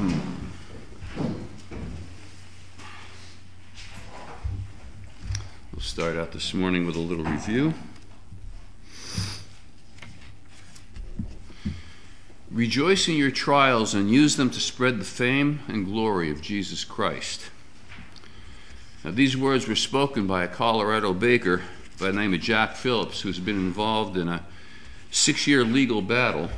We'll start out this morning with a little review. Rejoice in your trials and use them to spread the fame and glory of Jesus Christ. Now, these words were spoken by a Colorado baker by the name of Jack Phillips, who's been involved in a 6-year legal battle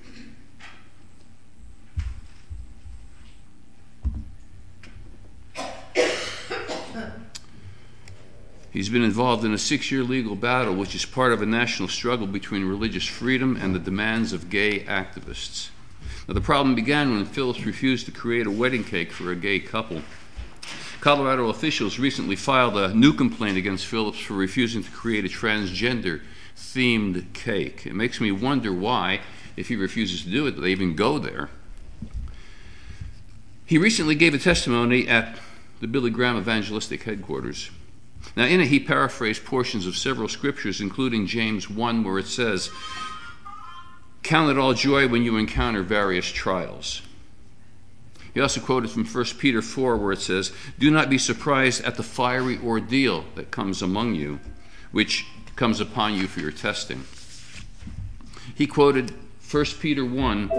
He's been involved in a 6-year legal battle, which is part of a national struggle between religious freedom and the demands of gay activists. Now, the problem began when Phillips refused to create a wedding cake for a gay couple. Colorado officials recently filed a new complaint against Phillips for refusing to create a transgender-themed cake. It makes me wonder why, if he refuses to do it, they even go there. He recently gave a testimony at the Billy Graham Evangelistic Headquarters. Now, in it, he paraphrased portions of several scriptures, including James 1, where it says, "Count it all joy when you encounter various trials." He also quoted from 1 Peter 4, where it says, "Do not be surprised at the fiery ordeal that comes among you, which comes upon you for your testing." He quoted 1 Peter 1,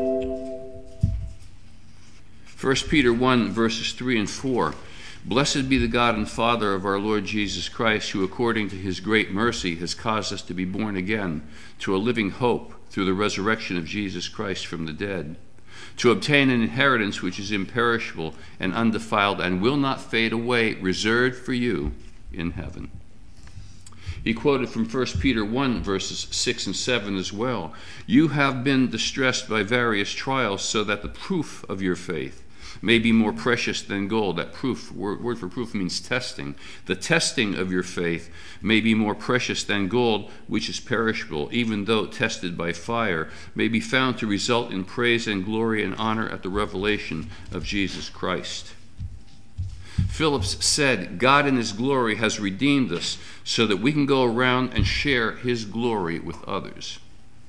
verses 3 and 4. "Blessed be the God and Father of our Lord Jesus Christ, who according to his great mercy has caused us to be born again to a living hope through the resurrection of Jesus Christ from the dead, to obtain an inheritance which is imperishable and undefiled and will not fade away, reserved for you in heaven." He quoted from 1 Peter 1, verses 6 and 7 as well. "You have been distressed by various trials, so that the proof of your faith may be more precious than gold." That proof, word for proof, means testing. "The testing of your faith may be more precious than gold, which is perishable, even though tested by fire, may be found to result in praise and glory and honor at the revelation of Jesus Christ." Phillips said, "God in his glory has redeemed us so that we can go around and share his glory with others."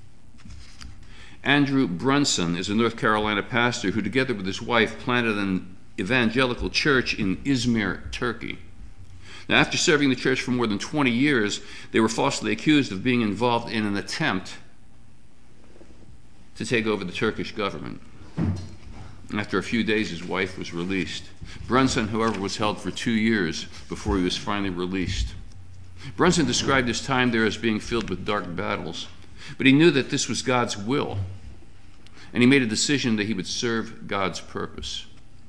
Andrew Brunson is a North Carolina pastor who, together with his wife, planted an evangelical church in Izmir, Turkey. Now, after serving the church for more than 20 years, they were falsely accused of being involved in an attempt to take over the Turkish government. After a few days, his wife was released. Brunson, however, was held for 2 years before he was finally released. Brunson described his time there as being filled with dark battles, but he knew that this was God's will, and he made a decision that he would serve God's purpose.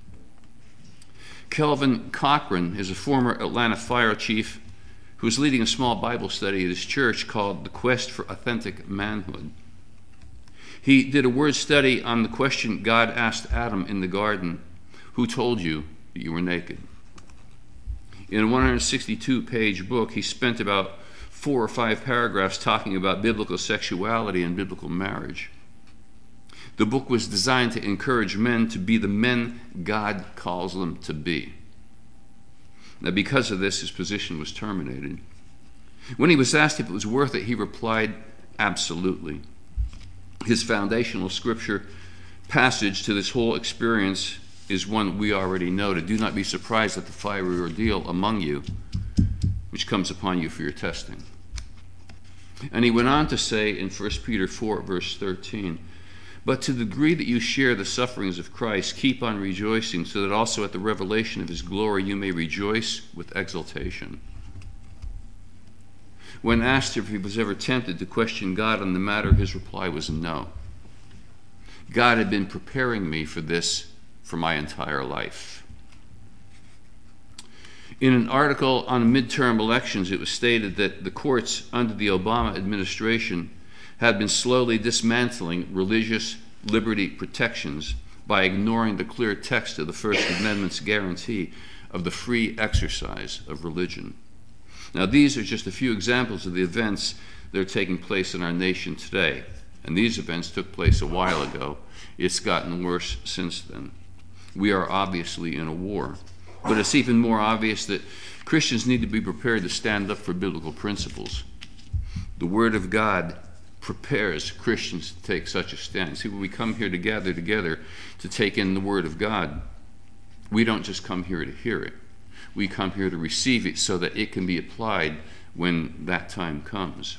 Kelvin Cochran is a former Atlanta fire chief who is leading a small Bible study at his church called The Quest for Authentic Manhood. He did a word study on the question God asked Adam in the garden, "Who told you that you were naked?" In a 162-page book, he spent about 4 or 5 paragraphs talking about biblical sexuality and biblical marriage. The book was designed to encourage men to be the men God calls them to be. Now, because of this, his position was terminated. When he was asked if it was worth it, he replied, "Absolutely." His foundational scripture passage to this whole experience is one we already know: "Do not be surprised at the fiery ordeal among you, which comes upon you for your testing." And he went on to say in 1 Peter 4, verse 13, "But to the degree that you share the sufferings of Christ, keep on rejoicing, so that also at the revelation of his glory you may rejoice with exultation." When asked if he was ever tempted to question God on the matter, his reply was no. God had been preparing me for this for my entire life. In an article on midterm elections, it was stated that the courts under the Obama administration had been slowly dismantling religious liberty protections by ignoring the clear text of the First Amendment's guarantee of the free exercise of religion. Now, these are just a few examples of the events that are taking place in our nation today. And these events took place a while ago. It's gotten worse since then. We are obviously in a war. But it's even more obvious that Christians need to be prepared to stand up for biblical principles. The Word of God prepares Christians to take such a stand. See, when we come here to gather together to take in the Word of God, we don't just come here to hear it. We come here to receive it so that it can be applied when that time comes.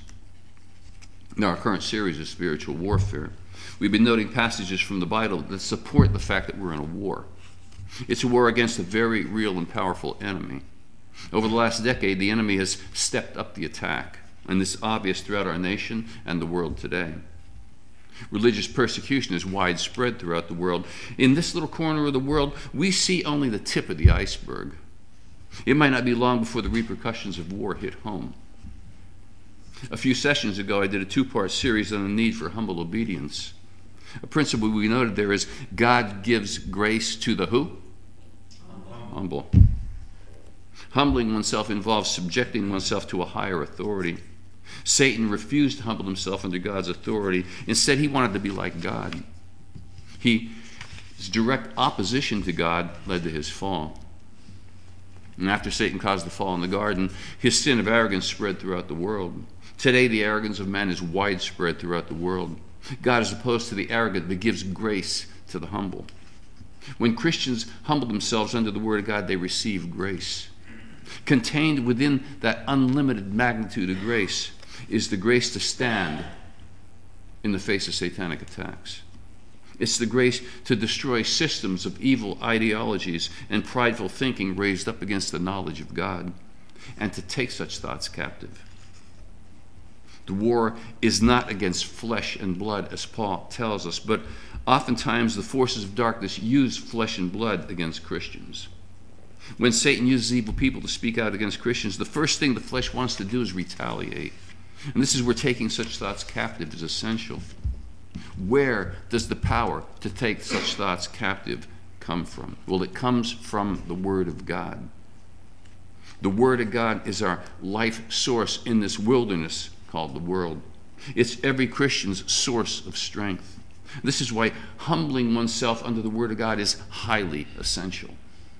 In our current series of spiritual warfare, we've been noting passages from the Bible that support the fact that we're in a war. It's a war against a very real and powerful enemy. Over the last decade, the enemy has stepped up the attack, and this is obvious throughout our nation and the world today. Religious persecution is widespread throughout the world. In this little corner of the world, we see only the tip of the iceberg. It might not be long before the repercussions of war hit home. A few sessions ago, I did a two-part series on the need for humble obedience. A principle we noted there is God gives grace to the who? Humble. Humbling oneself involves subjecting oneself to a higher authority. Satan refused to humble himself under God's authority. Instead, he wanted to be like God. His direct opposition to God led to his fall. And after Satan caused the fall in the garden, his sin of arrogance spread throughout the world. Today, the arrogance of man is widespread throughout the world. God is opposed to the arrogant, but gives grace to the humble. When Christians humble themselves under the Word of God, they receive grace. Contained within that unlimited magnitude of grace is the grace to stand in the face of satanic attacks. It's the grace to destroy systems of evil ideologies and prideful thinking raised up against the knowledge of God, and to take such thoughts captive. The war is not against flesh and blood, as Paul tells us, but oftentimes the forces of darkness use flesh and blood against Christians. When Satan uses evil people to speak out against Christians, the first thing the flesh wants to do is retaliate. And this is where taking such thoughts captive is essential. Where does the power to take such thoughts captive come from? Well, it comes from the Word of God. The Word of God is our life source in this wilderness called the world. It's every Christian's source of strength. This is why humbling oneself under the Word of God is highly essential.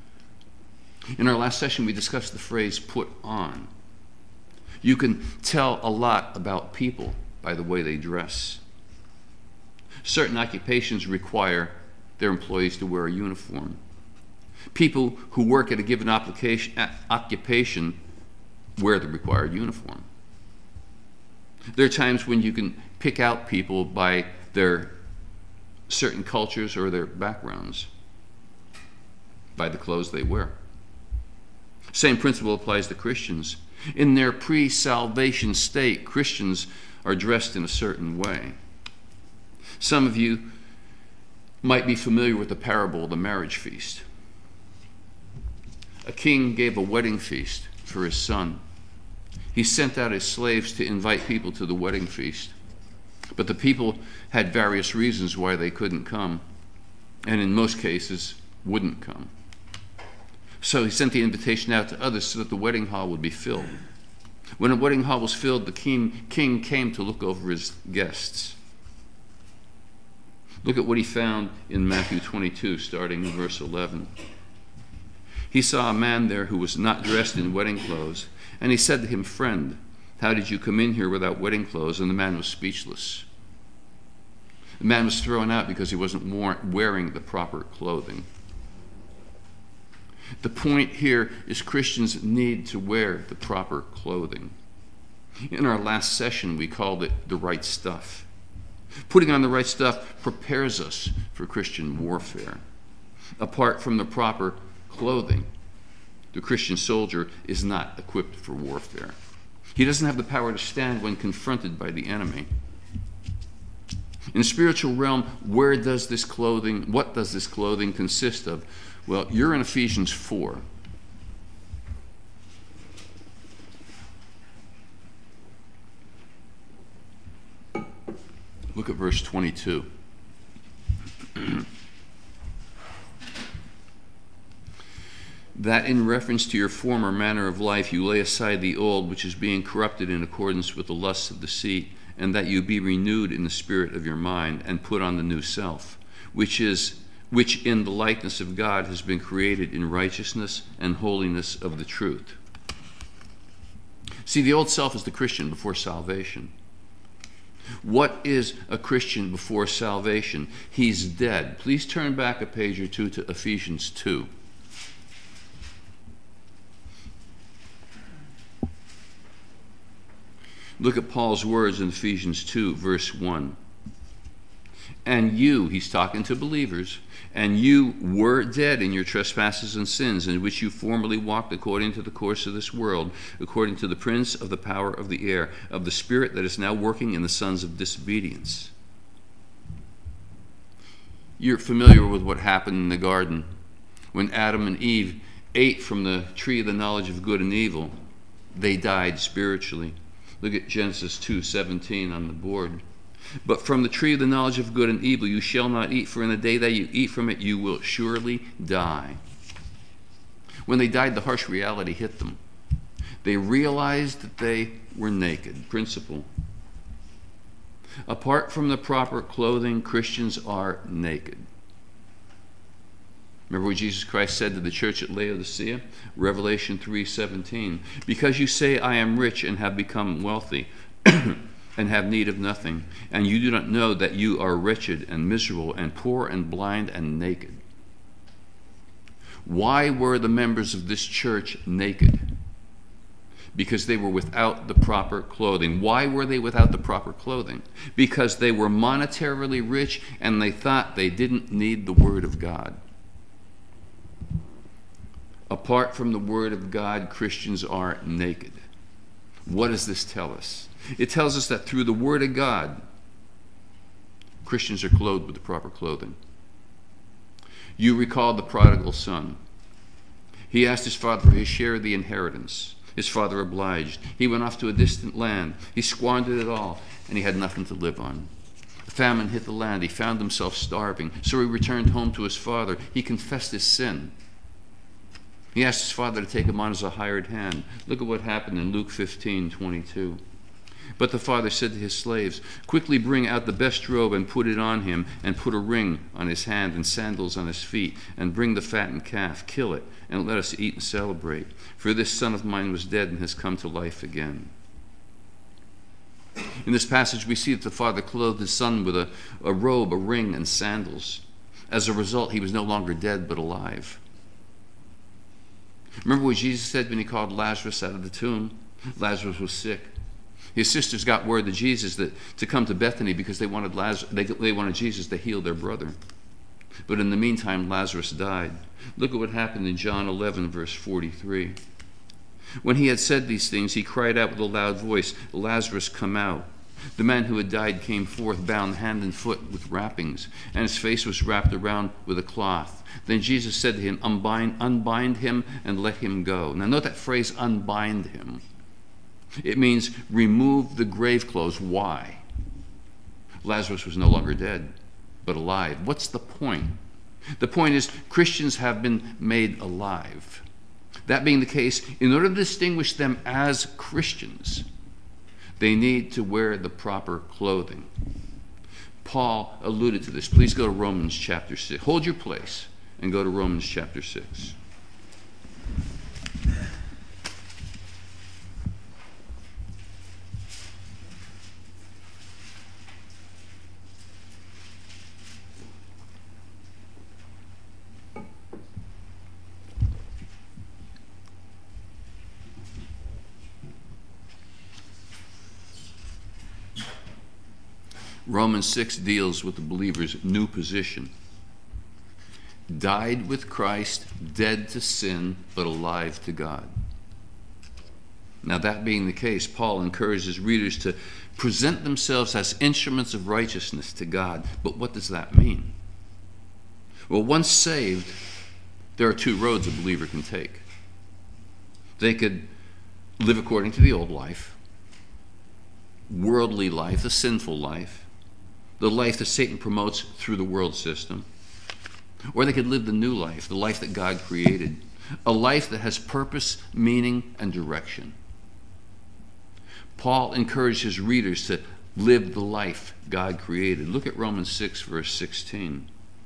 In our last session, we discussed the phrase put on. You can tell a lot about people by the way they dress. Certain occupations require their employees to wear a uniform. People who work at a given occupation wear the required uniform. There are times when you can pick out people by their certain cultures or their backgrounds, by the clothes they wear. Same principle applies to Christians. In their pre-salvation state, Christians are dressed in a certain way. Some of you might be familiar with the parable of the marriage feast. A king gave a wedding feast for his son. He sent out his slaves to invite people to the wedding feast. But the people had various reasons why they couldn't come, and in most cases wouldn't come. So he sent the invitation out to others so that the wedding hall would be filled. When the wedding hall was filled, the king came to look over his guests. Look at what he found in Matthew 22, starting in verse 11. He saw a man there who was not dressed in wedding clothes, and he said to him, "Friend, how did you come in here without wedding clothes?" And the man was speechless. The man was thrown out because he wasn't wearing the proper clothing. The point here is Christians need to wear the proper clothing. In our last session, we called it the right stuff. Putting on the right stuff prepares us for Christian warfare. Apart from the proper clothing, the Christian soldier is not equipped for warfare. He doesn't have the power to stand when confronted by the enemy. In the spiritual realm, what does this clothing consist of? Well, you're in Ephesians 4. Look at verse 22. That in reference to your former manner of life you lay aside the old, which is being corrupted in accordance with the lusts of deceit, and that you be renewed in the spirit of your mind, and put on the new self, which in the likeness of God has been created in righteousness and holiness of the truth. See, the old self is the Christian before salvation. What is a Christian before salvation? He's dead. Please turn back a page or two to Ephesians 2. Look at Paul's words in Ephesians 2, verse 1. And you, he's talking to believers, and you were dead in your trespasses and sins, in which you formerly walked according to the course of this world, according to the prince of the power of the air, of the spirit that is now working in the sons of disobedience. You're familiar with what happened in the garden when Adam and Eve ate from the tree of the knowledge of good and evil. They died spiritually. Look at Genesis 2:17 on the board. But from the tree of the knowledge of good and evil you shall not eat, for in the day that you eat from it you will surely die. When they died, the harsh reality hit them. They realized that they were naked. Principle. Apart from the proper clothing, Christians are naked. Remember what Jesus Christ said to the church at Laodicea? Revelation 3:17. Because you say, I am rich and have become wealthy, and have need of nothing, and you do not know that you are wretched and miserable and poor and blind and naked. Why were the members of this church naked? Because they were without the proper clothing. Why were they without the proper clothing? Because they were monetarily rich and they thought they didn't need the Word of God. Apart from the Word of God, Christians are naked. What does this tell us? It tells us that through the Word of God, Christians are clothed with the proper clothing. You recall the prodigal son. He asked his father for his share of the inheritance. His father obliged. He went off to a distant land. He squandered it all, and he had nothing to live on. Famine hit the land. He found himself starving. So he returned home to his father. He confessed his sin. He asked his father to take him on as a hired hand. Look at what happened in Luke 15:22. But the father said to his slaves, quickly bring out the best robe and put it on him, and put a ring on his hand and sandals on his feet, and bring the fattened calf, kill it, and let us eat and celebrate. For this son of mine was dead and has come to life again. In this passage we see that the father clothed his son with a robe, a ring, and sandals. As a result, he was no longer dead but alive. Remember what Jesus said when he called Lazarus out of the tomb? Lazarus was sick. His sisters got word to Jesus to come to Bethany because they wanted Jesus to heal their brother. But in the meantime, Lazarus died. Look at what happened in John 11, verse 43. When he had said these things, he cried out with a loud voice, Lazarus, come out. The man who had died came forth, bound hand and foot with wrappings, and his face was wrapped around with a cloth. Then Jesus said to him, unbind him and let him go. Now note that phrase, unbind him. It means remove the grave clothes. Why? Lazarus was no longer dead, but alive. What's the point? The point is Christians have been made alive. That being the case, in order to distinguish them as Christians, they need to wear the proper clothing. Paul alluded to this. Please go to Romans chapter 6. Hold your place and go to Romans chapter 6. Romans 6 deals with the believer's new position. Died with Christ, dead to sin, but alive to God. Now that being the case, Paul encourages readers to present themselves as instruments of righteousness to God. But what does that mean? Well, once saved, there are two roads a believer can take. They could live according to the old life, worldly life, the sinful life, the life that Satan promotes through the world system. Or they could live the new life, the life that God created, a life that has purpose, meaning, and direction. Paul encouraged his readers to live the life God created. Look at Romans 6, verse 16.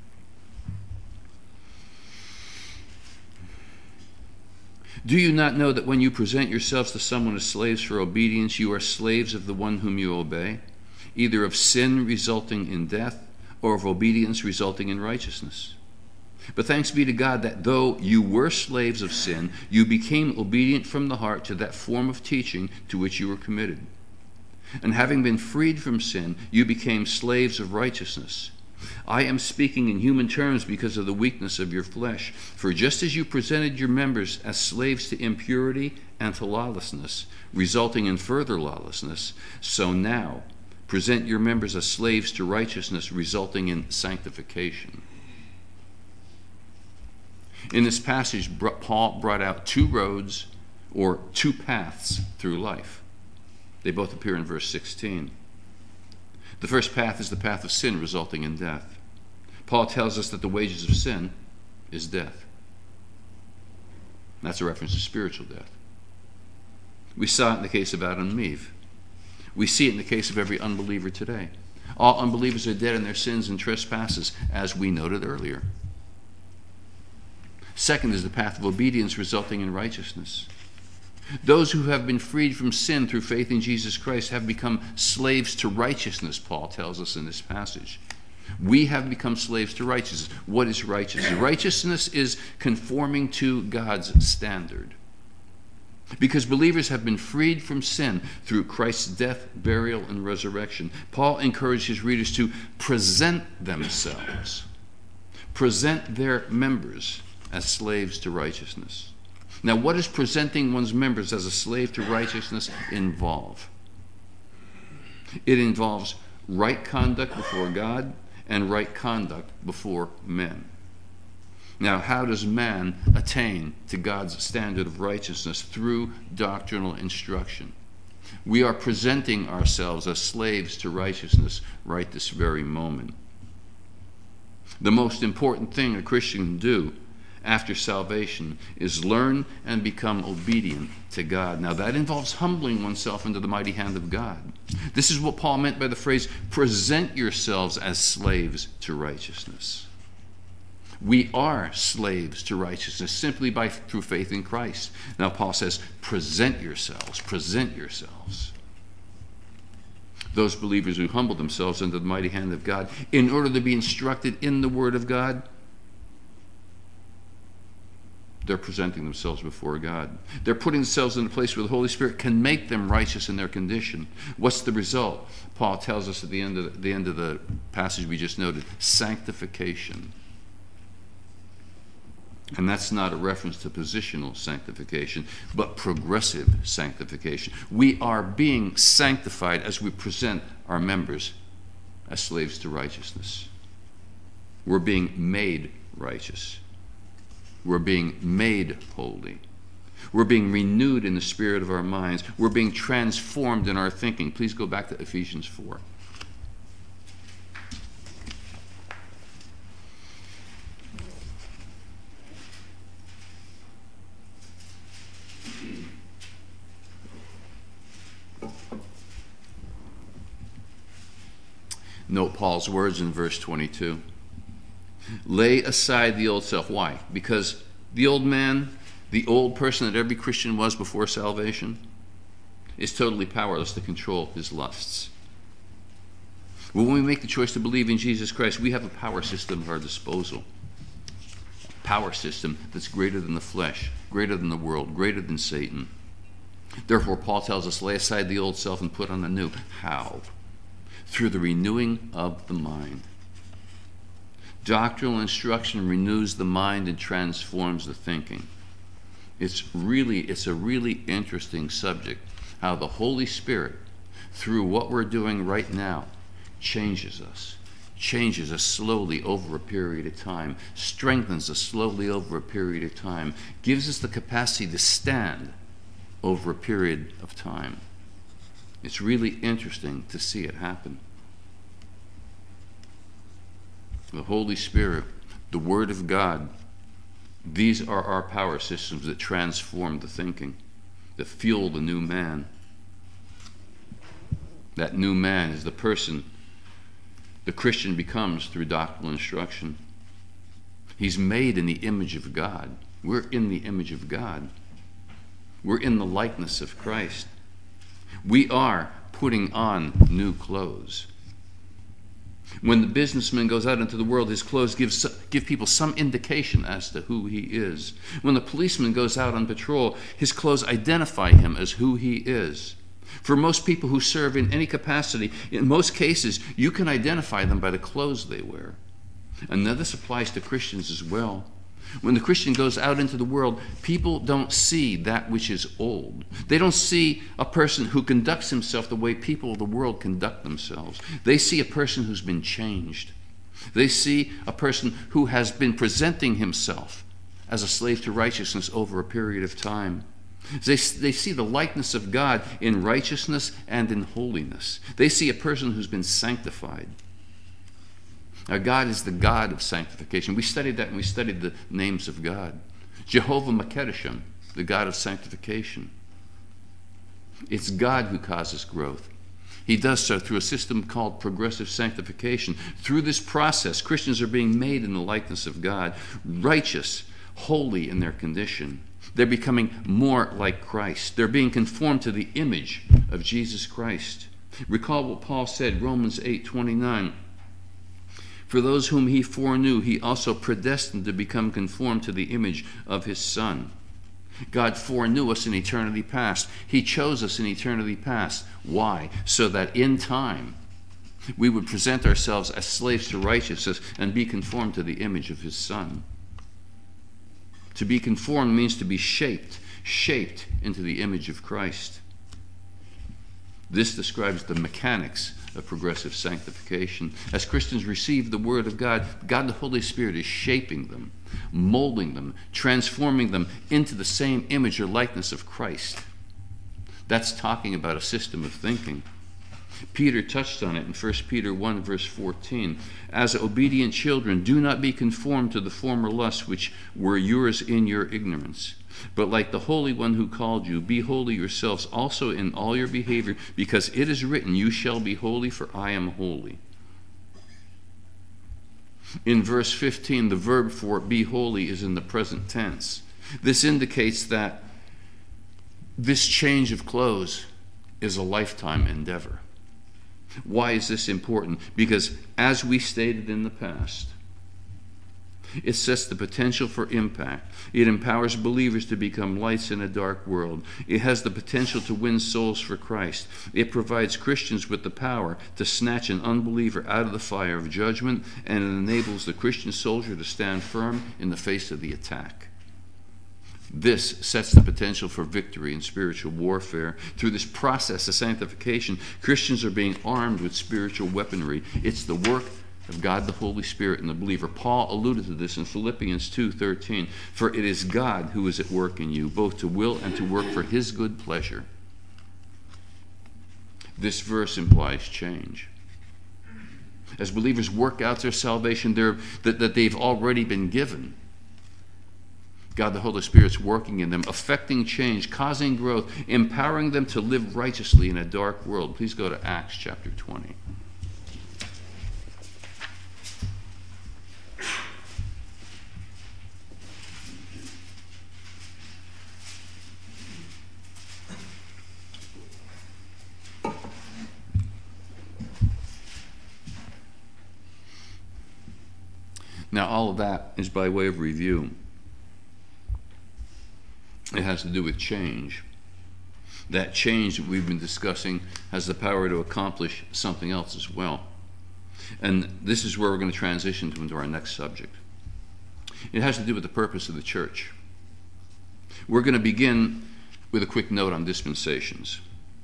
Do you not know that when you present yourselves to someone as slaves for obedience, you are slaves of the one whom you obey, either of sin resulting in death or of obedience resulting in righteousness. But thanks be to God that though you were slaves of sin, you became obedient from the heart to that form of teaching to which you were committed. And having been freed from sin, you became slaves of righteousness. I am speaking in human terms because of the weakness of your flesh. For just as you presented your members as slaves to impurity and to lawlessness, resulting in further lawlessness, so now present your members as slaves to righteousness, resulting in sanctification. In this passage, Paul brought out two roads or two paths through life. They both appear in verse 16. The first path is the path of sin resulting in death. Paul tells us that the wages of sin is death. That's a reference to spiritual death. We saw it in the case of Adam and Eve. We see it in the case of every unbeliever today. All unbelievers are dead in their sins and trespasses, as we noted earlier. Second is the path of obedience resulting in righteousness. Those who have been freed from sin through faith in Jesus Christ have become slaves to righteousness, Paul tells us in this passage. We have become slaves to righteousness. What is righteousness? Righteousness is conforming to God's standard. Because believers have been freed from sin through Christ's death, burial, and resurrection, Paul encouraged his readers to present themselves, present their members as slaves to righteousness. Now, what does presenting one's members as a slave to righteousness involve? It involves right conduct before God and right conduct before men. Now, how does man attain to God's standard of righteousness? Through doctrinal instruction. We are presenting ourselves as slaves to righteousness right this very moment. The most important thing a Christian can do after salvation is learn and become obedient to God. Now, that involves humbling oneself into the mighty hand of God. This is what Paul meant by the phrase, present yourselves as slaves to righteousness. We are slaves to righteousness simply through faith in Christ. Now, Paul says, present yourselves, present yourselves. Those believers who humble themselves under the mighty hand of God in order to be instructed in the Word of God, they're presenting themselves before God. They're putting themselves in a place where the Holy Spirit can make them righteous in their condition. What's the result? Paul tells us at the end of the passage we just noted, sanctification. And that's not a reference to positional sanctification, but progressive sanctification. We are being sanctified as we present our members as slaves to righteousness. We're being made righteous. We're being made holy. We're being renewed in the spirit of our minds. We're being transformed in our thinking. Please go back to Ephesians 4. Note Paul's words in verse 22. Lay aside the old self. Why? Because the old man, the old person that every Christian was before salvation, is totally powerless to control his lusts. When we make the choice to believe in Jesus Christ, we have a power system at our disposal. A power system that's greater than the flesh, greater than the world, greater than Satan. Therefore, Paul tells us, lay aside the old self and put on the new. How? Through the renewing of the mind. Doctrinal instruction renews the mind and transforms the thinking. It's a really interesting subject, how the Holy Spirit, through what we're doing right now, changes us slowly over a period of time, strengthens us slowly over a period of time, gives us the capacity to stand over a period of time. It's really interesting to see it happen. The Holy Spirit, the Word of God, these are our power systems that transform the thinking, that fuel the new man. That new man is the person the Christian becomes through doctrinal instruction. He's made in the image of God. We're in the image of God. We're in the likeness of Christ. We are putting on new clothes. When the businessman goes out into the world, his clothes give people some indication as to who he is. When the policeman goes out on patrol, his clothes identify him as who he is. For most people who serve in any capacity, in most cases, you can identify them by the clothes they wear. And now this applies to Christians as well. When the Christian goes out into the world, people don't see that which is old. They don't see a person who conducts himself the way people of the world conduct themselves. They see a person who's been changed. They see a person who has been presenting himself as a slave to righteousness over a period of time. They see the likeness of God in righteousness and in holiness. They see a person who's been sanctified. Our God is the God of sanctification. We studied that when we studied the names of God. Jehovah Makedeshim, the God of sanctification. It's God who causes growth. He does so through a system called progressive sanctification. Through this process, Christians are being made in the likeness of God, righteous, holy in their condition. They're becoming more like Christ. They're being conformed to the image of Jesus Christ. Recall what Paul said, Romans 8:29. For those whom he foreknew, he also predestined to become conformed to the image of his Son. God foreknew us in eternity past. He chose us in eternity past. Why? So that in time we would present ourselves as slaves to righteousness and be conformed to the image of his Son. To be conformed means to be shaped into the image of Christ. This describes the mechanics of progressive sanctification. As Christians receive the Word of God, God the Holy Spirit is shaping them, molding them, transforming them into the same image or likeness of Christ. That's talking about a system of thinking. Peter touched on it in 1 Peter 1, verse 14. As obedient children, do not be conformed to the former lusts which were yours in your ignorance. But like the Holy One who called you, be holy yourselves also in all your behavior, because it is written, you shall be holy, for I am holy. In verse 15, the verb for be holy is in the present tense. This indicates that this change of clothes is a lifetime endeavor. Why is this important? Because as we stated in the past, it sets the potential for impact. It empowers believers to become lights in a dark world. It has the potential to win souls for Christ. It provides Christians with the power to snatch an unbeliever out of the fire of judgment, and it enables the Christian soldier to stand firm in the face of the attack. This sets the potential for victory in spiritual warfare. Through this process of sanctification, Christians are being armed with spiritual weaponry. It's the work of God the Holy Spirit in the believer. Paul alluded to this in Philippians 2:13. For it is God who is at work in you, both to will and to work for his good pleasure. This verse implies change. As believers work out their salvation that they've already been given, God the Holy Spirit's working in them, affecting change, causing growth, empowering them to live righteously in a dark world. Please go to Acts chapter 20. Now, all of that is by way of review. It has to do with change. That change that we've been discussing has the power to accomplish something else as well. And this is where we're going to transition into our next subject. It has to do with the purpose of the church. We're going to begin with a quick note on dispensations.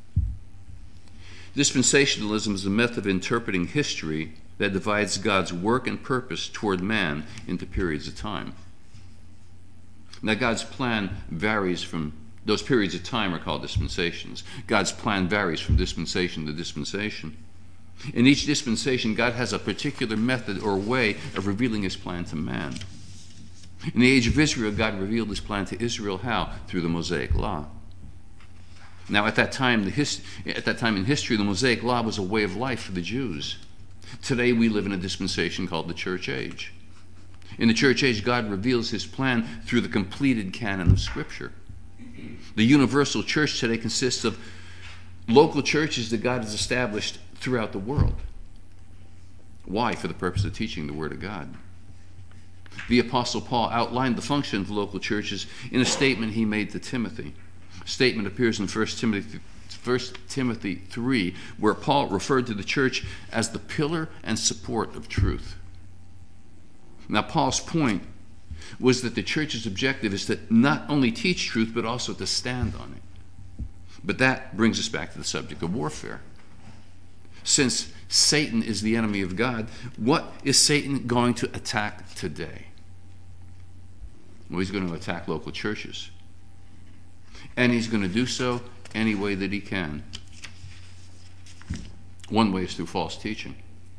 Dispensationalism is a method of interpreting history that divides God's work and purpose toward man into periods of time. Now, God's plan varies from, those periods of time are called dispensations. God's plan varies from dispensation to dispensation. In each dispensation, God has a particular method or way of revealing his plan to man. In the age of Israel, God revealed his plan to Israel how? Through the Mosaic Law. Now, at that time in history, the Mosaic Law was a way of life for the Jews. Today, we live in a dispensation called the Church Age. In the Church Age, God reveals his plan through the completed canon of Scripture. The universal church today consists of local churches that God has established throughout the world. Why? For the purpose of teaching the Word of God. The Apostle Paul outlined the function of local churches in a statement he made to Timothy. A statement appears in 1 Timothy 3, where Paul referred to the church as the pillar and support of truth. Now, Paul's point was that the church's objective is to not only teach truth, but also to stand on it. But that brings us back to the subject of warfare. Since Satan is the enemy of God, what is Satan going to attack today? Well, he's going to attack local churches. And he's going to do so any way that he can. One way is through false teaching.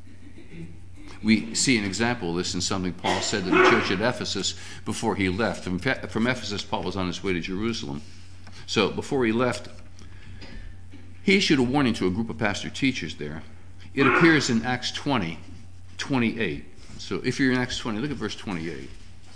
We see an example of this in something Paul said to the church at Ephesus before he left. From Ephesus, Paul was on his way to Jerusalem. So before he left, he issued a warning to a group of pastor teachers there. It appears in Acts 20:28. So if you're in Acts 20, look at verse 28.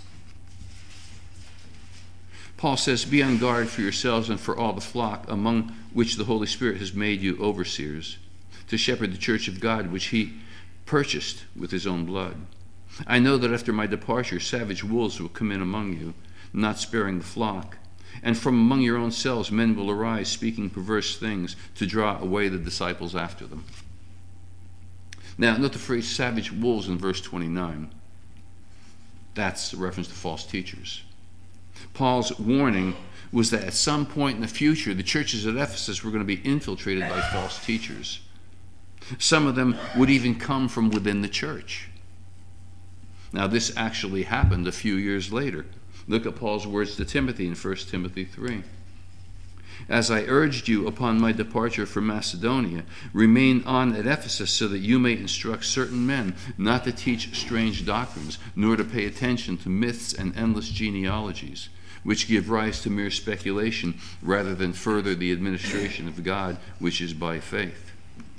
Paul says, "Be on guard for yourselves and for all the flock, among which the Holy Spirit has made you overseers, to shepherd the church of God, which he purchased with his own blood. I know that after my departure, savage wolves will come in among you, not sparing the flock. And from among your own selves men will arise, speaking perverse things, to draw away the disciples after them." Now, note the phrase savage wolves in verse 29. That's a reference to false teachers. Paul's warning was that at some point in the future, the churches at Ephesus were going to be infiltrated by false teachers. Some of them would even come from within the church. Now, this actually happened a few years later. Look at Paul's words to Timothy in 1 Timothy 3. "As I urged you upon my departure from Macedonia, remain on at Ephesus so that you may instruct certain men not to teach strange doctrines, nor to pay attention to myths and endless genealogies, which give rise to mere speculation rather than further the administration of God, which is by faith."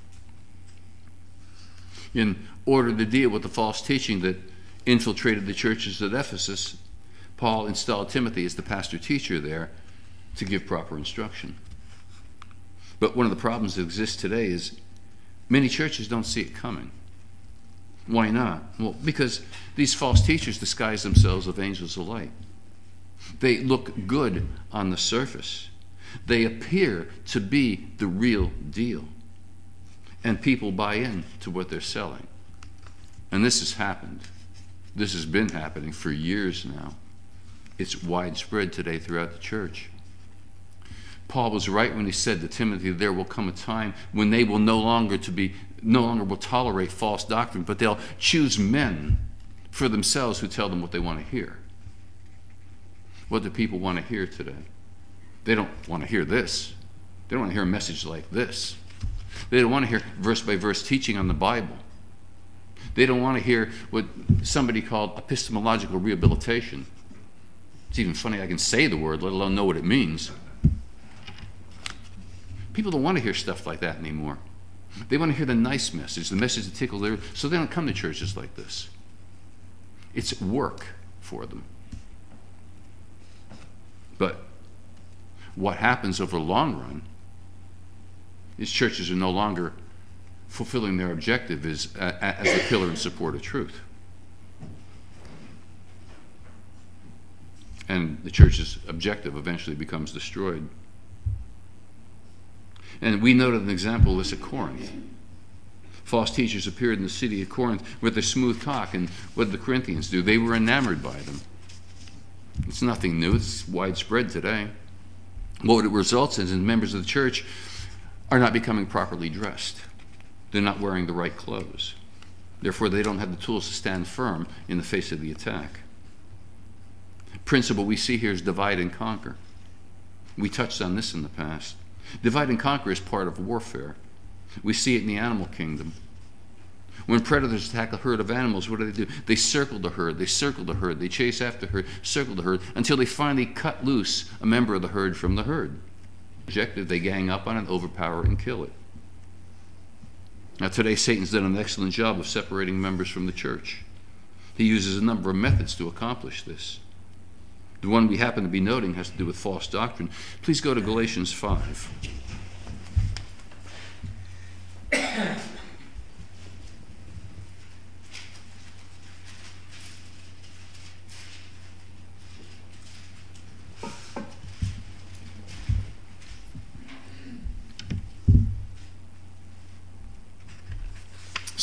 In order to deal with the false teaching that infiltrated the churches at Ephesus, Paul installed Timothy as the pastor teacher there to give proper instruction. But one of the problems that exists today is many churches don't see it coming. Why not? Well, because these false teachers disguise themselves as angels of light. They look good on the surface. They appear to be the real deal. And people buy in to what they're selling. And this has happened. This has been happening for years now. It's widespread today throughout the church. Paul was right when he said to Timothy, there will come a time when they will no longer will tolerate false doctrine, but they'll choose men for themselves who tell them what they want to hear. What do people want to hear today? They don't want to hear this. They don't want to hear a message like this. They don't want to hear verse by verse teaching on the Bible. They don't want to hear what somebody called epistemological rehabilitation. It's even funny I can say the word, let alone know what it means. People don't want to hear stuff like that anymore. They want to hear the nice message, the message that tickles their, so they don't come to churches like this. It's work for them. But what happens over the long run is churches are no longer fulfilling their objective as the pillar and support of truth. And the church's objective eventually becomes destroyed. And we noted an example of this at Corinth. False teachers appeared in the city of Corinth with their smooth talk, and what did the Corinthians do? They were enamored by them. It's nothing new. It's widespread today. What it results in is members of the church are not becoming properly dressed. They're not wearing the right clothes. Therefore, they don't have the tools to stand firm in the face of the attack. The principle we see here is divide and conquer. We touched on this in the past. Divide and conquer is part of warfare. We see it in the animal kingdom. When predators attack a herd of animals, what do? They circle the herd, they circle the herd, they chase after the herd, circle the herd, until they finally cut loose a member of the herd from the herd. Objective, they gang up on it, overpower it, and kill it. Now today, Satan's done an excellent job of separating members from the church. He uses a number of methods to accomplish this. The one we happen to be noting has to do with false doctrine. Please go to Galatians 5.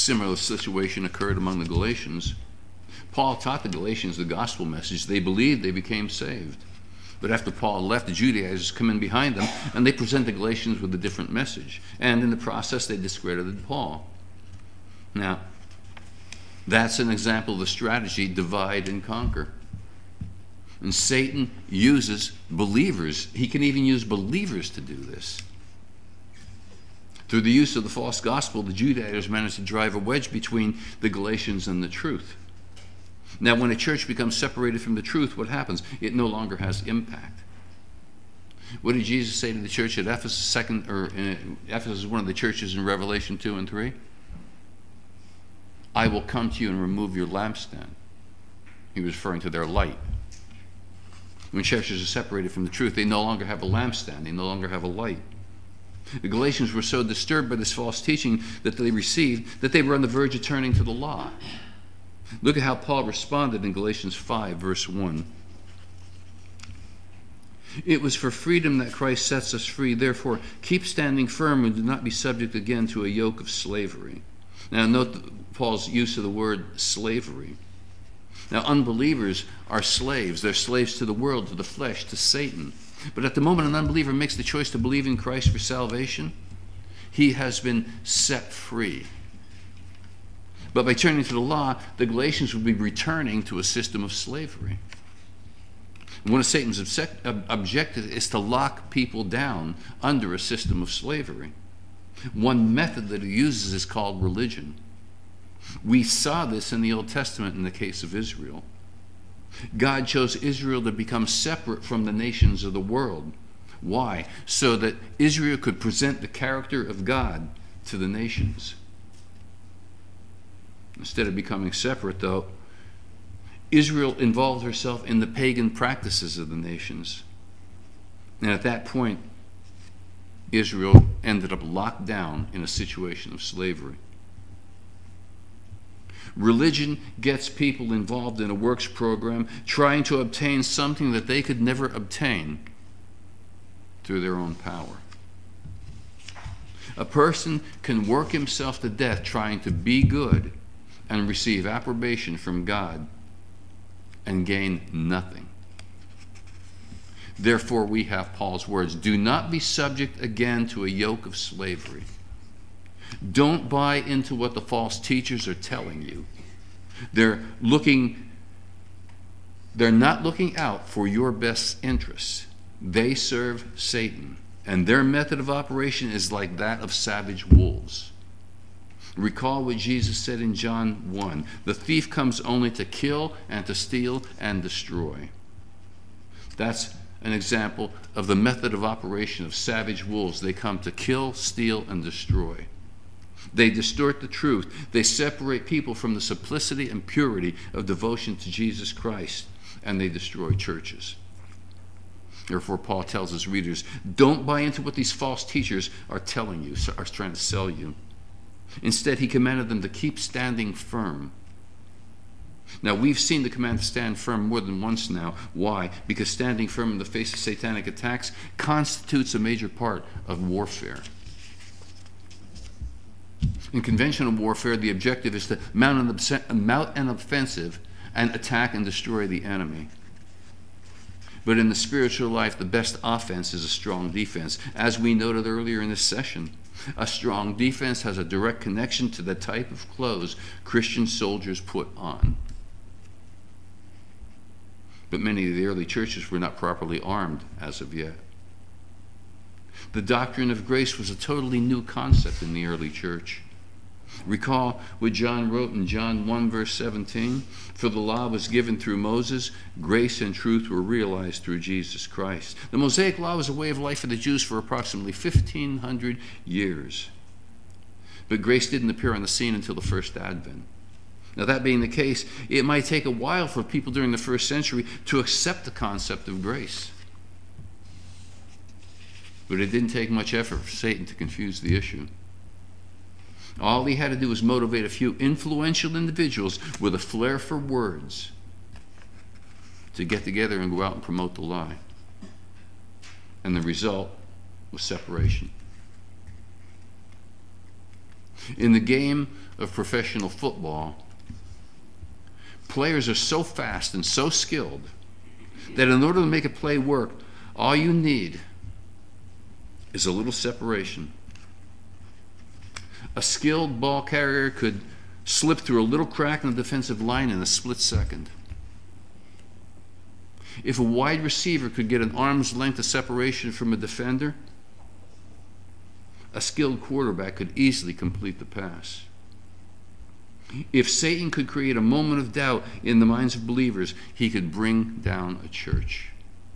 similar situation occurred among the Galatians. Paul taught the Galatians the gospel message. They believed, they became saved. But after Paul left, the Judaizers come in behind them, and they present the Galatians with a different message. And in the process, they discredited Paul. Now, that's an example of the strategy, divide and conquer. And Satan uses believers. He can even use believers to do this. Through the use of the false gospel, the Judaizers managed to drive a wedge between the Galatians and the truth. Now, when a church becomes separated from the truth, what happens? It no longer has impact. What did Jesus say to the church at Ephesus? Ephesus is one of the churches in Revelation 2 and 3. I will come to you and remove your lampstand. He was referring to their light. When churches are separated from the truth, they no longer have a lampstand. They no longer have a light. The Galatians were so disturbed by this false teaching that they received that they were on the verge of turning to the law. Look at how Paul responded in Galatians 5, verse 1. It was for freedom that Christ sets us free. Therefore, keep standing firm and do not be subject again to a yoke of slavery. Now, note Paul's use of the word slavery. Now, unbelievers are slaves. They're slaves to the world, to the flesh, to Satan. But at the moment an unbeliever makes the choice to believe in Christ for salvation, he has been set free. But by turning to the law, the Galatians would be returning to a system of slavery. And one of Satan's objectives is to lock people down under a system of slavery. One method that he uses is called religion. We saw this in the Old Testament in the case of Israel. God chose Israel to become separate from the nations of the world. Why? So that Israel could present the character of God to the nations. Instead of becoming separate, though, Israel involved herself in the pagan practices of the nations. And at that point, Israel ended up locked down in a situation of slavery. Religion gets people involved in a works program trying to obtain something that they could never obtain through their own power. A person can work himself to death trying to be good and receive approbation from God and gain nothing. Therefore, we have Paul's words, do not be subject again to a yoke of slavery. Don't buy into what the false teachers are telling you. They're not looking out for your best interests. They serve Satan, and their method of operation is like that of savage wolves. Recall what Jesus said in John 1. The thief comes only to kill and to steal and destroy. That's an example of the method of operation of savage wolves. They come to kill, steal, and destroy. They distort the truth. They separate people from the simplicity and purity of devotion to Jesus Christ, and they destroy churches. Therefore, Paul tells his readers, don't buy into what these false teachers are telling you, are trying to sell you. Instead, he commanded them to keep standing firm. Now, we've seen the command to stand firm more than once now. Why? Because standing firm in the face of satanic attacks constitutes a major part of warfare. In conventional warfare, the objective is to mount an offensive and attack and destroy the enemy. But in the spiritual life, the best offense is a strong defense. As we noted earlier in this session, a strong defense has a direct connection to the type of clothes Christian soldiers put on. But many of the early churches were not properly armed as of yet. The doctrine of grace was a totally new concept in the early church. Recall what John wrote in John 1 verse 17. For the law was given through Moses, grace and truth were realized through Jesus Christ. The Mosaic law was a way of life for the Jews for approximately 1,500 years. But grace didn't appear on the scene until the first advent. Now, that being the case, it might take a while for people during the first century to accept the concept of grace. But it didn't take much effort for Satan to confuse the issue. All he had to do was motivate a few influential individuals with a flair for words to get together and go out and promote the lie. And the result was separation. In the game of professional football, players are so fast and so skilled that in order to make a play work, all you need is a little separation. A skilled ball carrier could slip through a little crack in the defensive line in a split second. If a wide receiver could get an arm's length of separation from a defender, a skilled quarterback could easily complete the pass. If Satan could create a moment of doubt in the minds of believers, he could bring down a church.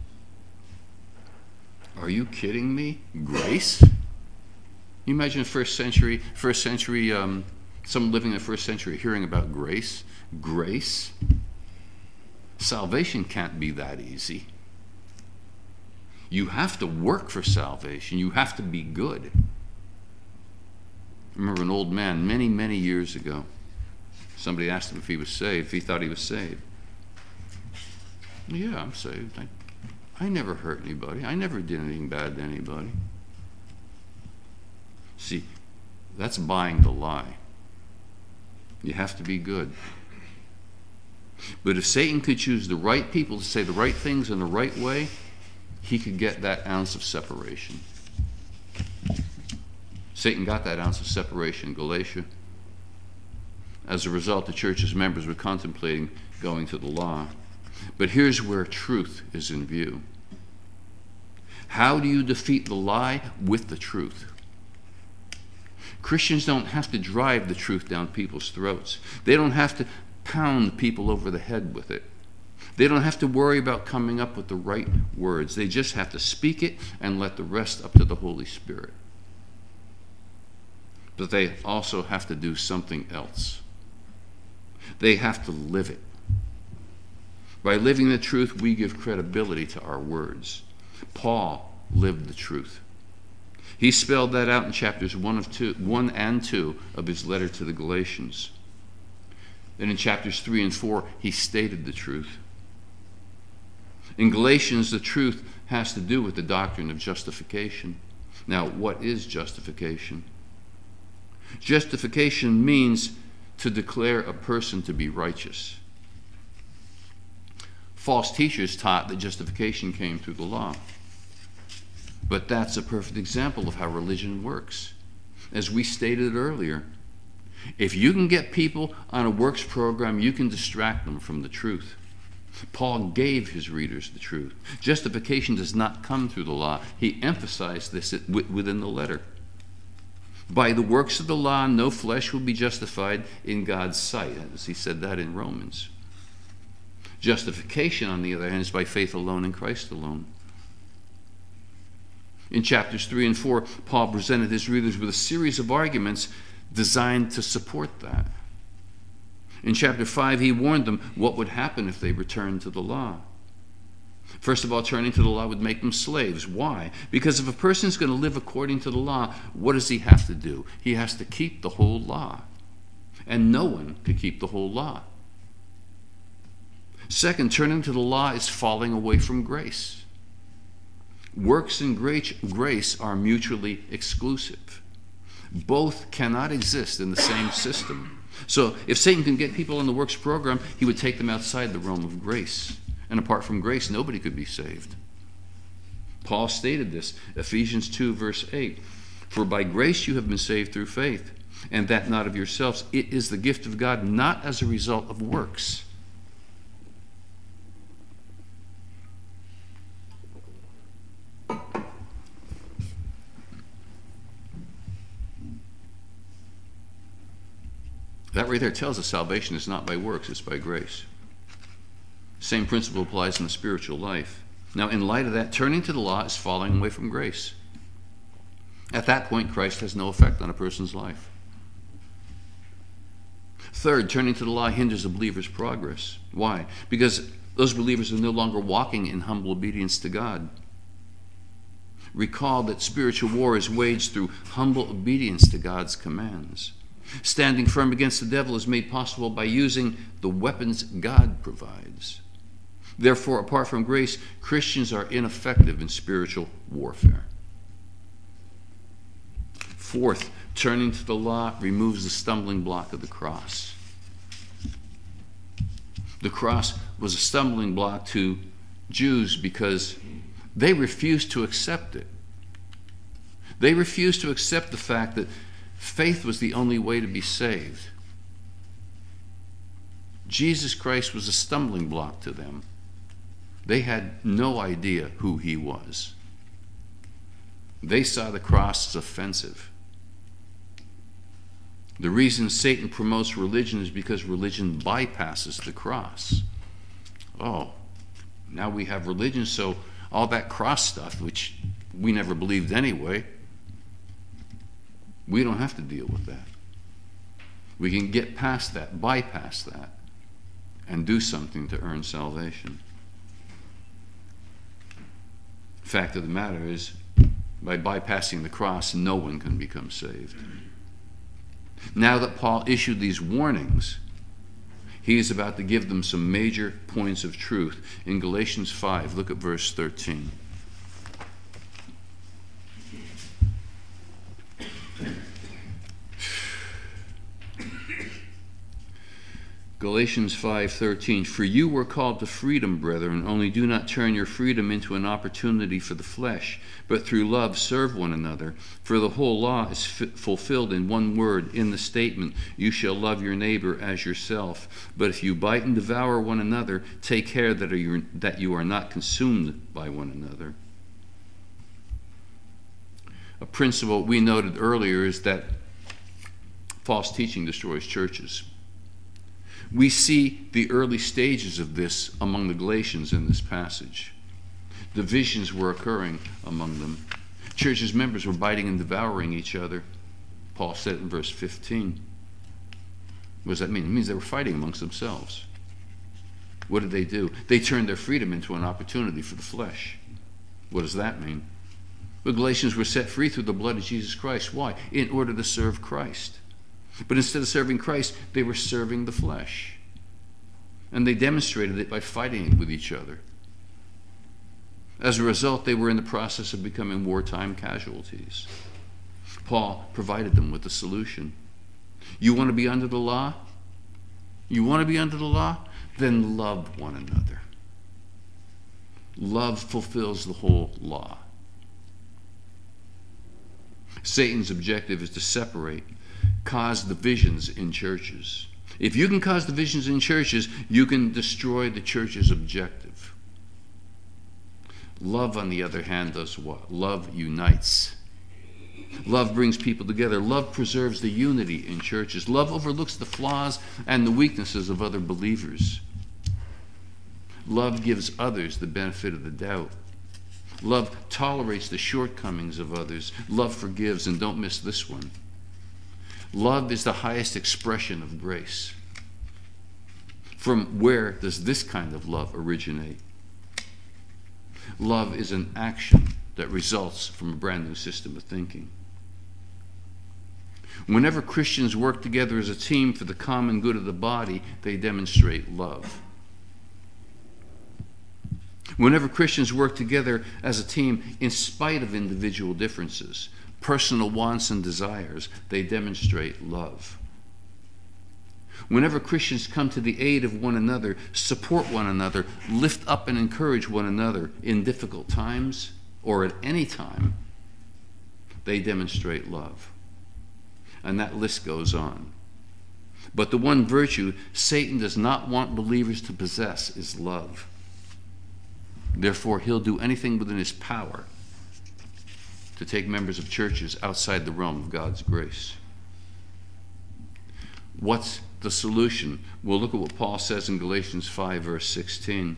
Are you kidding me? Grace? You imagine first century, someone living in the first century hearing about grace? Grace? Salvation can't be that easy. You have to work for salvation. You have to be good. I remember an old man many, many years ago. Somebody asked him if he was saved, if he thought he was saved. Yeah, I'm saved. I never hurt anybody. I never did anything bad to anybody. See, that's buying the lie. You have to be good. But if Satan could choose the right people to say the right things in the right way, he could get that ounce of separation. Satan got that ounce of separation in Galatia. As a result, the church's members were contemplating going to the law. But here's where truth is in view. How do you defeat the lie? With the truth. Christians don't have to drive the truth down people's throats. They don't have to pound people over the head with it. They don't have to worry about coming up with the right words. They just have to speak it and let the rest up to the Holy Spirit. But they also have to do something else. They have to live it. By living the truth, we give credibility to our words. Paul lived the truth. He spelled that out in chapters 1 and 2 of his letter to the Galatians. Then in chapters 3 and 4, he stated the truth. In Galatians, the truth has to do with the doctrine of justification. Now, what is justification? Justification means to declare a person to be righteous. False teachers taught that justification came through the law. But that's a perfect example of how religion works. As we stated earlier, if you can get people on a works program, you can distract them from the truth. Paul gave his readers the truth. Justification does not come through the law. He emphasized this within the letter. By the works of the law, no flesh will be justified in God's sight, as he said that in Romans. Justification, on the other hand, is by faith alone in Christ alone. In chapters 3 and 4, Paul presented his readers with a series of arguments designed to support that. In chapter 5, he warned them what would happen if they returned to the law. First of all, turning to the law would make them slaves. Why? Because if a person is going to live according to the law, what does he have to do? He has to keep the whole law. And no one could keep the whole law. Second, turning to the law is falling away from grace. Works and grace are mutually exclusive. Both cannot exist in the same system. So if Satan can get people in the works program, he would take them outside the realm of grace. And apart from grace, nobody could be saved. Paul stated this, Ephesians 2, verse 8. For by grace you have been saved through faith, and that not of yourselves. It is the gift of God, not as a result of works. That right there tells us salvation is not by works, it's by grace. Same principle applies in the spiritual life. Now, in light of that, turning to the law is falling away from grace. At that point, Christ has no effect on a person's life. Third, turning to the law hinders a believer's progress. Why? Because those believers are no longer walking in humble obedience to God. Recall that spiritual war is waged through humble obedience to God's commands. Standing firm against the devil is made possible by using the weapons God provides. Therefore, apart from grace, Christians are ineffective in spiritual warfare. Fourth, Turning to the law removes the stumbling block of the cross. The cross was a stumbling block to Jews because they refused to accept it. They refused to accept the fact that faith was the only way to be saved. Jesus Christ was a stumbling block to them. They had no idea who he was. They saw the cross as offensive. The reason Satan promotes religion is because religion bypasses the cross. Oh, now we have religion, so all that cross stuff, which we never believed anyway, we don't have to deal with that. We can get past that, bypass that, and do something to earn salvation. Fact of the matter is, by bypassing the cross, no one can become saved. Now that Paul issued these warnings, he is about to give them some major points of truth. In Galatians 5, look at verse 13. Galatians 5:13, for you were called to freedom, brethren, only do not turn your freedom into an opportunity for the flesh, but through love serve one another. For the whole law is fulfilled in one word, in the statement, you shall love your neighbor as yourself. But if you bite and devour one another, take care that you are not consumed by one another. A principle we noted earlier is that false teaching destroys churches. We see the early stages of this among the Galatians in this passage. Divisions were occurring among them. Churches' members were biting and devouring each other. Paul said it in verse 15. What does that mean? It means they were fighting amongst themselves. What did they do? They turned their freedom into an opportunity for the flesh. What does that mean? The Galatians were set free through the blood of Jesus Christ. Why? In order to serve Christ. But instead of serving Christ, they were serving the flesh. And they demonstrated it by fighting with each other. As a result, they were in the process of becoming wartime casualties. Paul provided them with a solution. You want to be under the law? You want to be under the law? Then love one another. Love fulfills the whole law. Satan's objective is to separate, cause divisions in churches. If you can cause divisions in churches, you can destroy the church's objective. Love, on the other hand, does what? Love unites. Love brings people together. Love preserves the unity in churches. Love overlooks the flaws and the weaknesses of other believers. Love gives others the benefit of the doubt. Love tolerates the shortcomings of others. Love forgives, and don't miss this one. Love is the highest expression of grace. From where does this kind of love originate? Love is an action that results from a brand new system of thinking. Whenever Christians work together as a team for the common good of the body, they demonstrate love. Whenever Christians work together as a team in spite of individual differences, personal wants and desires, they demonstrate love. Whenever Christians come to the aid of one another, support one another, lift up and encourage one another in difficult times or at any time, they demonstrate love. And that list goes on. But the one virtue Satan does not want believers to possess is love. Therefore, he'll do anything within his power to take members of churches outside the realm of God's grace. What's the solution? Well, look at what Paul says in Galatians 5, verse 16.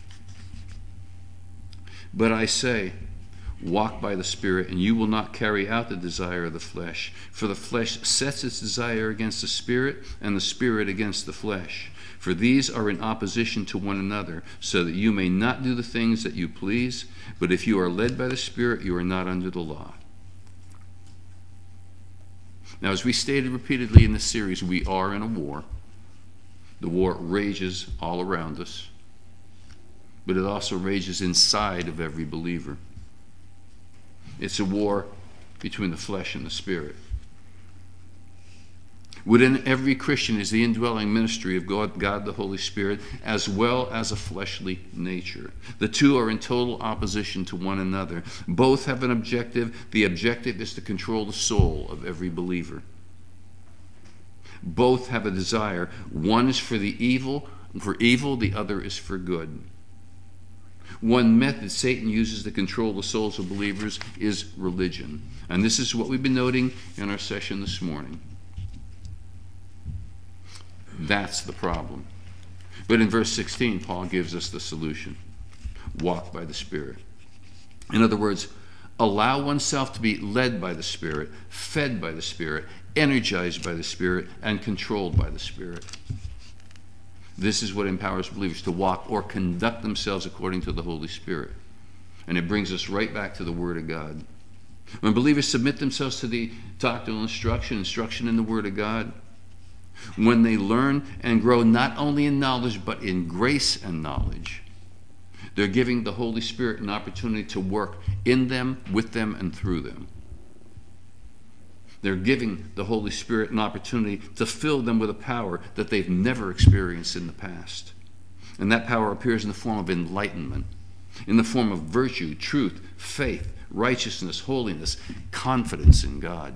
But I say, walk by the Spirit, and you will not carry out the desire of the flesh. For the flesh sets its desire against the Spirit, and the Spirit against the flesh. For these are in opposition to one another, so that you may not do the things that you please. But if you are led by the Spirit, you are not under the law. Now, as we stated repeatedly in this series, we are in a war. The war rages all around us, but it also rages inside of every believer. It's a war between the flesh and the spirit. Within every Christian is the indwelling ministry of God the Holy Spirit, as well as a fleshly nature. The two are in total opposition to one another. Both have an objective. The objective is to control the soul of every believer. Both have a desire. One is for evil, the other is for good. One method Satan uses to control the souls of believers is religion. And this is what we've been noting in our session this morning. That's the problem. But in verse 16, Paul gives us the solution. Walk by the Spirit. In other words, allow oneself to be led by the Spirit, fed by the Spirit, energized by the Spirit, and controlled by the Spirit. This is what empowers believers to walk or conduct themselves according to the Holy Spirit. And it brings us right back to the Word of God. When believers submit themselves to the doctrinal instruction in the Word of God, when they learn and grow not only in knowledge but in grace and knowledge, they're giving the Holy Spirit an opportunity to work in them, with them, and through them. They're giving the Holy Spirit an opportunity to fill them with a power that they've never experienced in the past. And that power appears in the form of enlightenment, in the form of virtue, truth, faith, righteousness, holiness, confidence in God.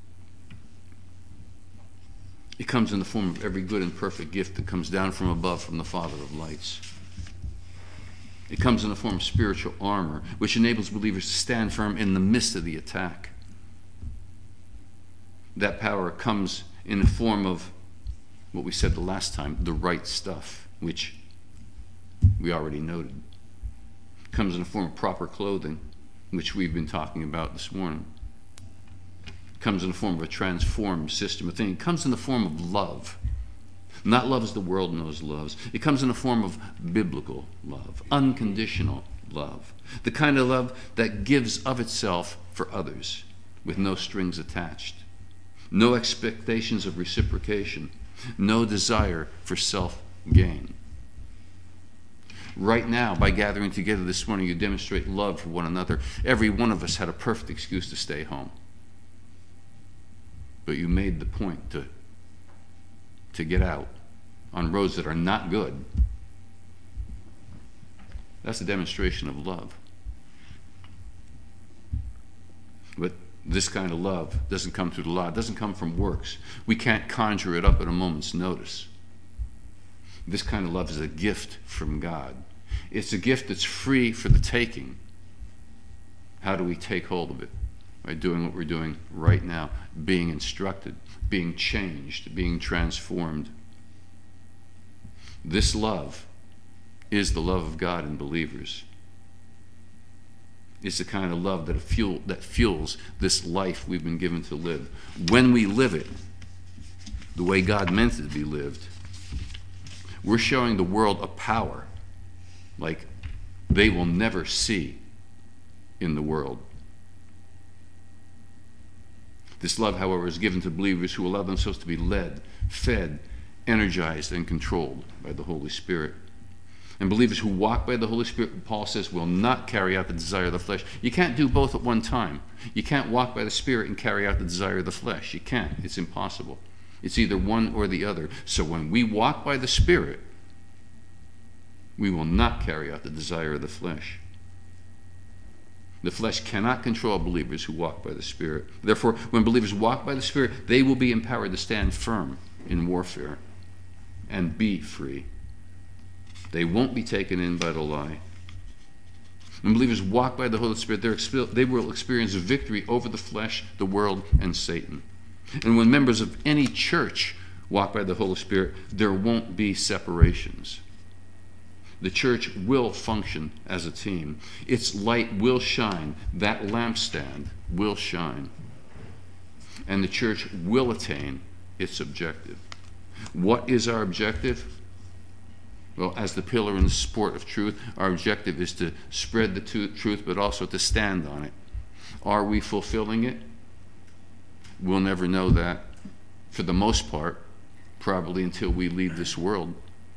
It comes in the form of every good and perfect gift that comes down from above from the Father of lights. It comes in the form of spiritual armor, which enables believers to stand firm in the midst of the attack. That power comes in the form of what we said the last time, the right stuff, which we already noted. It comes in the form of proper clothing, which we've been talking about this morning. It comes in the form of a transformed system of thinking. It comes in the form of love. Not love as the world knows loves. It comes in the form of biblical love, unconditional love. The kind of love that gives of itself for others with no strings attached. No expectations of reciprocation. No desire for self-gain. Right now, by gathering together this morning, you demonstrate love for one another. Every one of us had a perfect excuse to stay home. But you made the point to get out on roads that are not good. That's a demonstration of love. But this kind of love doesn't come through the law. It doesn't come from works. We can't conjure it up at a moment's notice. This kind of love is a gift from God. It's a gift that's free for the taking. How do we take hold of it? By doing what we're doing right now, being instructed, being changed, being transformed. This love is the love of God in believers. It's the kind of love that fuels this life we've been given to live. When we live it the way God meant it to be lived, we're showing the world a power like they will never see in the world. This love, however, is given to believers who allow themselves to be led, fed, energized, and controlled by the Holy Spirit. And believers who walk by the Holy Spirit, Paul says, will not carry out the desire of the flesh. You can't do both at one time. You can't walk by the Spirit and carry out the desire of the flesh. You can't. It's impossible. It's either one or the other. So when we walk by the Spirit, we will not carry out the desire of the flesh. The flesh cannot control believers who walk by the Spirit. Therefore, when believers walk by the Spirit, they will be empowered to stand firm in warfare and be free. They won't be taken in by the lie. When believers walk by the Holy Spirit, they will experience victory over the flesh, the world, and Satan. And when members of any church walk by the Holy Spirit, there won't be separations. The church will function as a team. Its light will shine. That lampstand will shine. And the church will attain its objective. What is our objective? Well, as the pillar and the support of truth, our objective is to spread the truth, but also to stand on it. Are we fulfilling it? We'll never know that, for the most part, probably until we leave this world.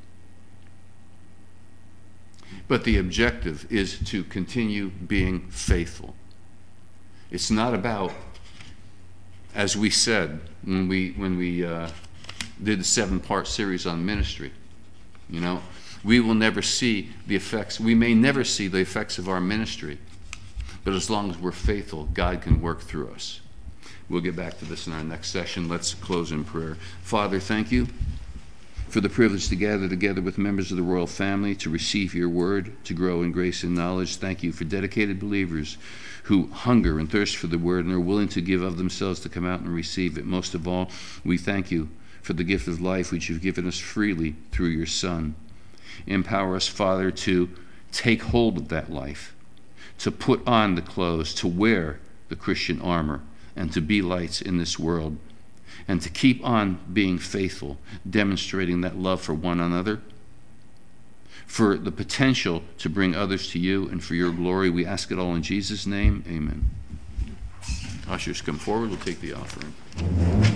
But the objective is to continue being faithful. It's not about As we said when we did the 7-part series on ministry, we will never see the effects. We may never see the effects of our ministry, but as long as we're faithful, God can work through us. We'll get back to this in our next session. Let's close in prayer. Father, thank you for the privilege to gather together with members of the royal family to receive your word, to grow in grace and knowledge. Thank you for dedicated believers who hunger and thirst for the word and are willing to give of themselves to come out and receive it. Most of all, we thank you for the gift of life which you've given us freely through your Son. Empower us, Father, to take hold of that life, to put on the clothes, to wear the Christian armor, and to be lights in this world, and to keep on being faithful, demonstrating that love for one another, for the potential to bring others to you and for your glory. We ask it all in Jesus' name. Amen. Ushers, come forward. We'll take the offering.